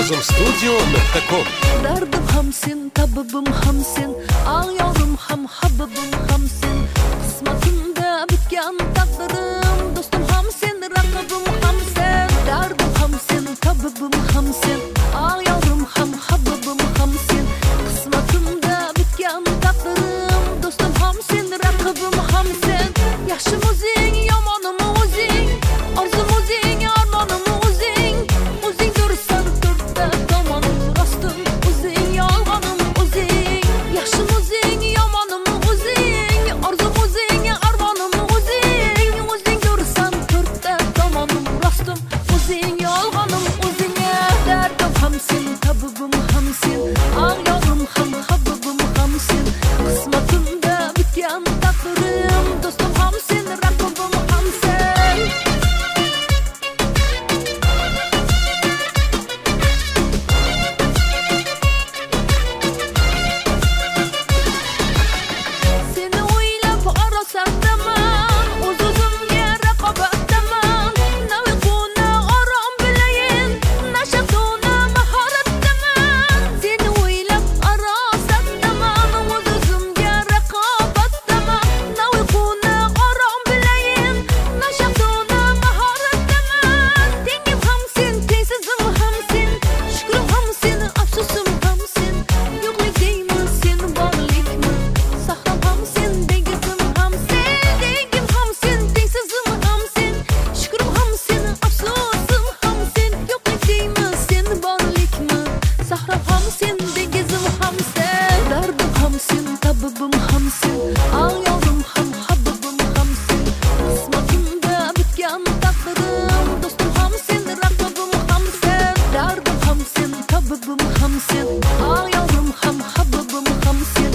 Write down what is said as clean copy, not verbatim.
azimstudio.com. Derdim hamsin, tabibim hamsin, al yavrum ham habibim hamsin. Kısmetimde bitken takdirim, dostum hamsin, rakibim hamsin. Derdim hamsin, tabibim hamsin, al yavrum ham habibim hamsin. Kısmetimde bitken takdirim, dostum hamsin, rakibim hamsin. Yaşım uzun, yamanım uzun, arzum uzun, armanım uzun. Uzun görsen dörtte damanım rastım uzun, yalganım uzun. Yaşım uzun, yamanım uzun, arzum uzun, armanım uzun. Uzun görsen dörtte damanım rastım uzun, yalganım uzun. Derdim hamsin, tabibim hamsin, al yavrum ham habibim hamsin. Kısmetimde bitken takdirim, dostum hamsin, rakibim hamsin. Seni oylab arasandaman, o'z-o'zimga raqobatdaman. Na uyquni orom bilayin, na shatuni mahoratdaman. Seni oylab arasandaman, o'z-o'zimga raqobatdaman. Na uyquni orom bilayin, na shatuni mahoratdaman. Tengim hamsin, tengsizim hamsin, shukrim hamsin, afsusim hamsin. Yo'qlik deyman, sen borlikmi? Sahram hamsin, dengizim hamsin. Dengim hamsin, tengsizim hamsin, shukrim hamsin, afsusim hamsin. Yo'qlik deyman, sen borlikmi? Sahram hamsin, dengizim hamsin. Derdim hamsin, tabibim hamsin, al yavrum ham habibim hamsin. Qismatimda bitgan taqdirim, dostum hamsin, raqibim hamsin. Derdim hamsin, tabibim hamsin, al yavrum ham habibim hamsin.